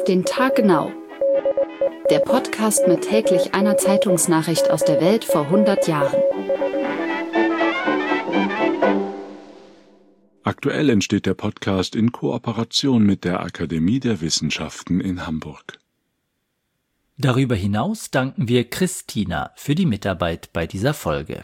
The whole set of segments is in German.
Auf den Tag genau. Der Podcast mit täglich einer Zeitungsnachricht aus der Welt vor 100 Jahren. Aktuell entsteht der Podcast in Kooperation mit der Akademie der Wissenschaften in Hamburg. Darüber hinaus danken wir Christina für die Mitarbeit bei dieser Folge.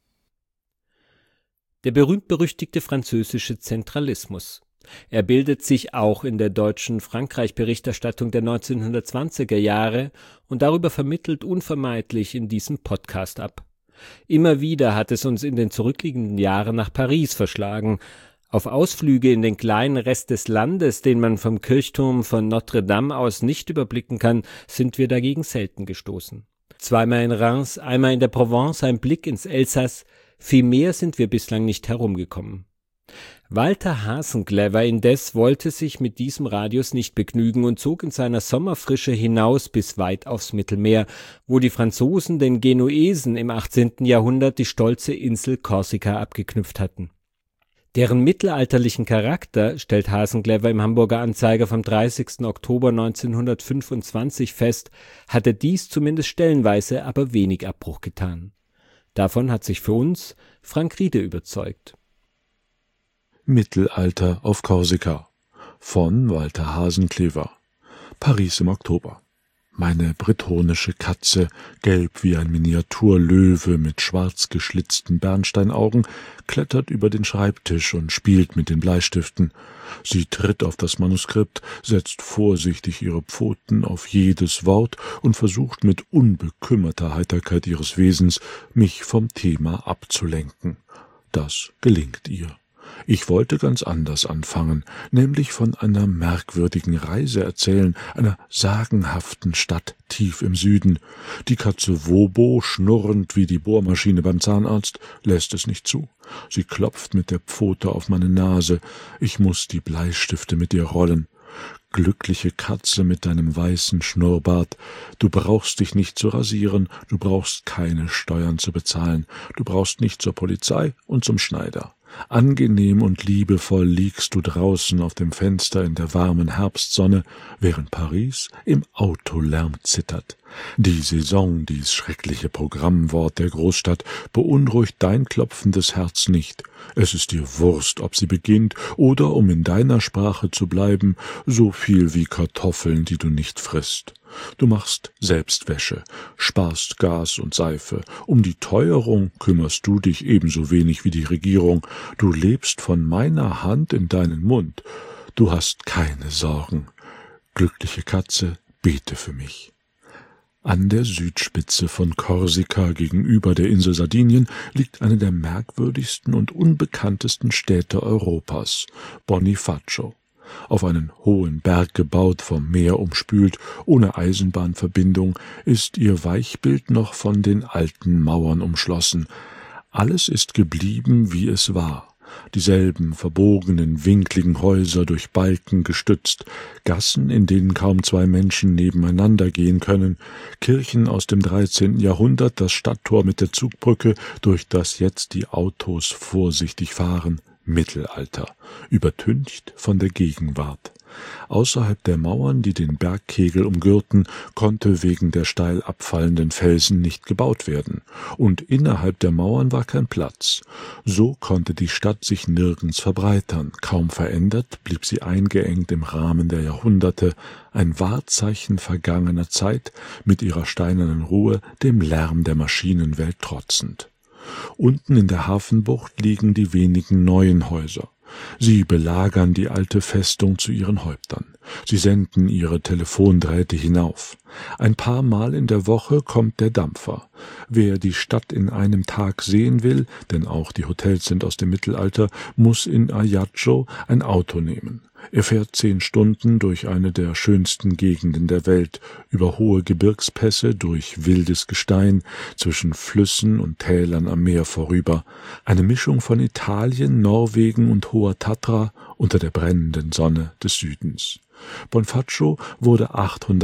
Der berühmt-berüchtigte französische Zentralismus. Er bildet sich auch in der deutschen Frankreich-Berichterstattung der 1920er Jahre und darüber vermittelt unvermeidlich in diesem Podcast ab. Immer wieder hat es uns in den zurückliegenden Jahren nach Paris verschlagen. Auf Ausflüge in den kleinen Rest des Landes, den man vom Kirchturm von Notre Dame aus nicht überblicken kann, sind wir dagegen selten gestoßen. Zweimal in Reims, einmal in der Provence, ein Blick ins Elsass, viel mehr sind wir bislang nicht herumgekommen. Walter Hasenclever indes wollte sich mit diesem Radius nicht begnügen und zog in seiner Sommerfrische hinaus bis weit aufs Mittelmeer, wo die Franzosen den Genuesen im 18. Jahrhundert die stolze Insel Korsika abgeknüpft hatten. Deren mittelalterlichen Charakter stellt Hasenclever im Hamburger Anzeiger vom 30. Oktober 1925 fest, hatte dies zumindest stellenweise aber wenig Abbruch getan. Davon hat sich für uns Frank Riede überzeugt. Mittelalter auf Korsika von Walter Hasenclever. Paris im Oktober. Meine bretonische Katze, gelb wie ein Miniaturlöwe mit schwarz geschlitzten Bernsteinaugen, klettert über den Schreibtisch und spielt mit den Bleistiften. Sie tritt auf das Manuskript, setzt vorsichtig ihre Pfoten auf jedes Wort und versucht mit unbekümmerter Heiterkeit ihres Wesens, mich vom Thema abzulenken. Das gelingt ihr. Ich wollte ganz anders anfangen, nämlich von einer merkwürdigen Reise erzählen, einer sagenhaften Stadt tief im Süden. Die Katze Wobo, schnurrend wie die Bohrmaschine beim Zahnarzt, lässt es nicht zu. Sie klopft mit der Pfote auf meine Nase. Ich muß die Bleistifte mit ihr rollen. Glückliche Katze mit deinem weißen Schnurrbart, du brauchst dich nicht zu rasieren, du brauchst keine Steuern zu bezahlen, du brauchst nicht zur Polizei und zum Schneider. Angenehm und liebevoll liegst du draußen auf dem Fenster in der warmen Herbstsonne, während Paris im Autolärm zittert. Die Saison, dies schreckliche Programmwort der Großstadt, beunruhigt dein klopfendes Herz nicht. Es ist dir Wurst, ob sie beginnt, oder, um in deiner Sprache zu bleiben, so viel wie Kartoffeln, die du nicht frisst. Du machst Selbstwäsche, sparst Gas und Seife. Um die Teuerung kümmerst du dich ebenso wenig wie die Regierung. Du lebst von meiner Hand in deinen Mund. Du hast keine Sorgen. Glückliche Katze, bete für mich. An der Südspitze von Korsika gegenüber der Insel Sardinien liegt eine der merkwürdigsten und unbekanntesten Städte Europas, Bonifacio. Auf einen hohen Berg gebaut, vom Meer umspült, ohne Eisenbahnverbindung, ist ihr Weichbild noch von den alten Mauern umschlossen. Alles ist geblieben, wie es war. Dieselben verbogenen, winkligen Häuser durch Balken gestützt, Gassen, in denen kaum zwei Menschen nebeneinander gehen können, Kirchen aus dem 13. Jahrhundert, das Stadttor mit der Zugbrücke, durch das jetzt die Autos vorsichtig fahren. Mittelalter, übertüncht von der Gegenwart. Außerhalb der Mauern, die den Bergkegel umgürten, konnte wegen der steil abfallenden Felsen nicht gebaut werden, und innerhalb der Mauern war kein Platz. So konnte die Stadt sich nirgends verbreitern, kaum verändert blieb sie eingeengt im Rahmen der Jahrhunderte, ein Wahrzeichen vergangener Zeit, mit ihrer steinernen Ruhe dem Lärm der Maschinenwelt trotzend. Unten in der Hafenbucht liegen die wenigen neuen Häuser. Sie belagern die alte Festung zu ihren Häuptern. Sie senden ihre Telefondrähte hinauf. Ein paar Mal in der Woche kommt der Dampfer. Wer die Stadt in einem Tag sehen will, denn auch die Hotels sind aus dem Mittelalter, muss in Ajaccio ein Auto nehmen. Er fährt 10 Stunden durch eine der schönsten Gegenden der Welt, über hohe Gebirgspässe, durch wildes Gestein, zwischen Flüssen und Tälern am Meer vorüber. Eine Mischung von Italien, Norwegen und Hoher Tatra unter der brennenden Sonne des Südens. Bonifacio wurde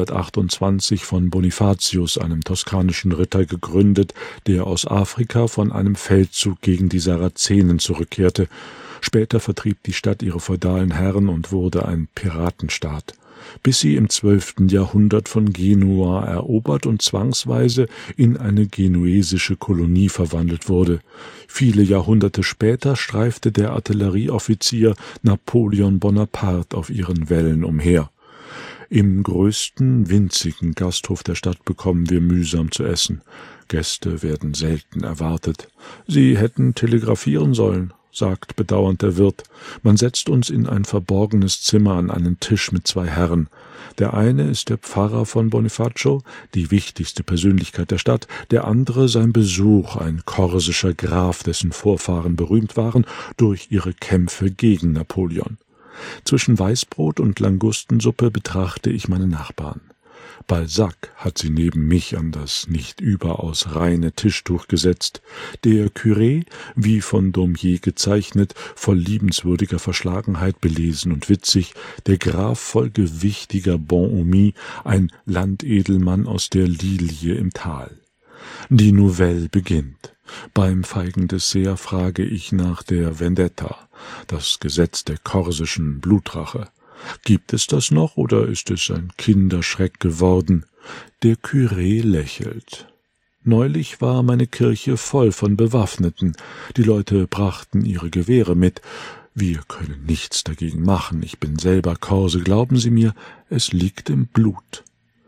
828 von Bonifatius, einem toskanischen Ritter, gegründet, der aus Afrika von einem Feldzug gegen die Sarazenen zurückkehrte. Später vertrieb die Stadt ihre feudalen Herren und wurde ein Piratenstaat. bis sie im 12. Jahrhundert von Genua erobert und zwangsweise in eine genuesische Kolonie verwandelt wurde. Viele Jahrhunderte später streifte der Artillerieoffizier Napoleon Bonaparte auf ihren Wellen umher. Im größten, winzigen Gasthof der Stadt bekommen wir mühsam zu essen. Gäste werden selten erwartet. Sie hätten telegrafieren sollen, sagt bedauernd der Wirt. Man setzt uns in ein verborgenes Zimmer an einen Tisch mit 2 Herren. Der eine ist der Pfarrer von Bonifacio, die wichtigste Persönlichkeit der Stadt, der andere sein Besuch, ein korsischer Graf, dessen Vorfahren berühmt waren durch ihre Kämpfe gegen Napoleon. Zwischen Weißbrot und Langustensuppe betrachte ich meine Nachbarn. Balzac hat sie neben mich an das nicht überaus reine Tischtuch gesetzt. Der Curé, wie von Daumier gezeichnet, voll liebenswürdiger Verschlagenheit, belesen und witzig, der Graf voll gewichtiger Bonhomie, ein Landedelmann aus der Lilie im Tal. Die Nouvelle beginnt. Beim feigen Dessert frage ich nach der Vendetta, das Gesetz der korsischen Blutrache. Gibt es das noch, oder ist es ein Kinderschreck geworden? Der Curé lächelt. Neulich war meine Kirche voll von Bewaffneten. Die Leute brachten ihre Gewehre mit. Wir können nichts dagegen machen. Ich bin selber Korse, glauben Sie mir, es liegt im Blut.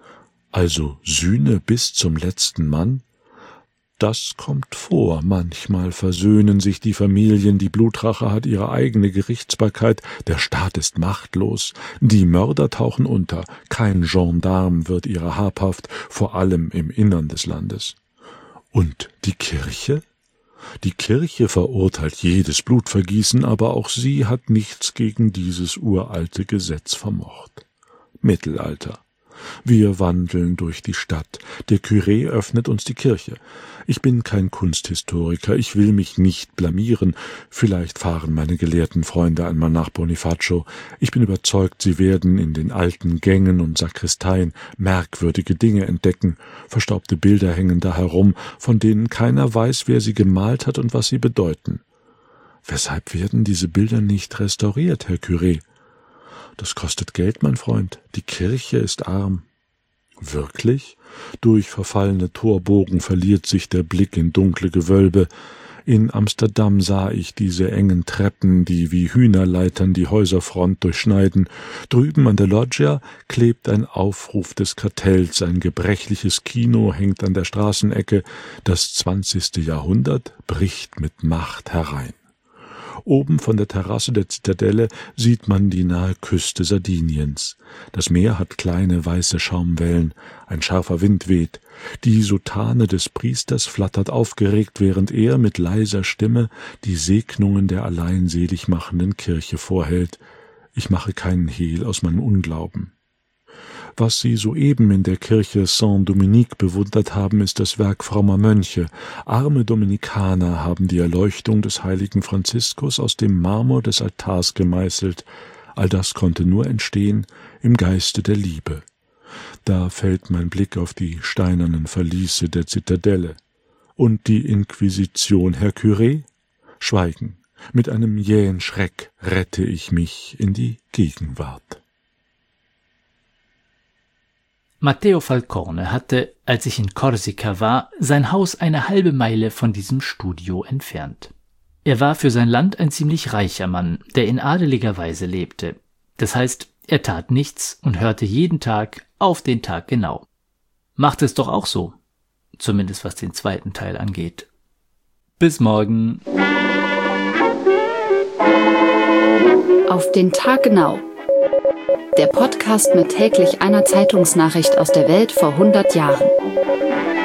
Also Sühne bis zum letzten Mann? Das kommt vor, manchmal versöhnen sich die Familien, die Blutrache hat ihre eigene Gerichtsbarkeit, der Staat ist machtlos, die Mörder tauchen unter, kein Gendarm wird ihrer habhaft, vor allem im Innern des Landes. Und die Kirche? Die Kirche verurteilt jedes Blutvergießen, aber auch sie hat nichts gegen dieses uralte Gesetz vermocht. Mittelalter. Wir wandeln durch die Stadt. Der Curé öffnet uns die Kirche. Ich bin kein Kunsthistoriker, ich will mich nicht blamieren. Vielleicht fahren meine gelehrten Freunde einmal nach Bonifacio. Ich bin überzeugt, sie werden in den alten Gängen und Sakristeien merkwürdige Dinge entdecken. Verstaubte Bilder hängen da herum, von denen keiner weiß, wer sie gemalt hat und was sie bedeuten. Weshalb werden diese Bilder nicht restauriert, Herr Curé? Das kostet Geld, mein Freund. Die Kirche ist arm. Wirklich? Durch verfallene Torbogen verliert sich der Blick in dunkle Gewölbe. In Amsterdam sah ich diese engen Treppen, die wie Hühnerleitern die Häuserfront durchschneiden. Drüben an der Loggia klebt ein Aufruf des Kartells, ein gebrechliches Kino hängt an der Straßenecke. Das 20. Jahrhundert bricht mit Macht herein. Oben von der Terrasse der Zitadelle sieht man die nahe Küste Sardiniens. Das Meer hat kleine weiße Schaumwellen, ein scharfer Wind weht. Die Soutane des Priesters flattert aufgeregt, während er mit leiser Stimme die Segnungen der alleinselig machenden Kirche vorhält. Ich mache keinen Hehl aus meinem Unglauben. Was Sie soeben in der Kirche Saint-Dominique bewundert haben, ist das Werk frommer Mönche. Arme Dominikaner haben die Erleuchtung des heiligen Franziskus aus dem Marmor des Altars gemeißelt. All das konnte nur entstehen im Geiste der Liebe. Da fällt mein Blick auf die steinernen Verliese der Zitadelle. Und die Inquisition, Herr Curé? Schweigen. Mit einem jähen Schreck rette ich mich in die Gegenwart. Matteo Falcone hatte, als ich in Korsika war, sein Haus eine halbe Meile von diesem Studio entfernt. Er war für sein Land ein ziemlich reicher Mann, der in adeliger Weise lebte. Das heißt, er tat nichts und hörte jeden Tag auf den Tag genau. Macht es doch auch so, zumindest was den zweiten Teil angeht. Bis morgen. Auf den Tag genau. Der Podcast mit täglich einer Zeitungsnachricht aus der Welt vor 100 Jahren.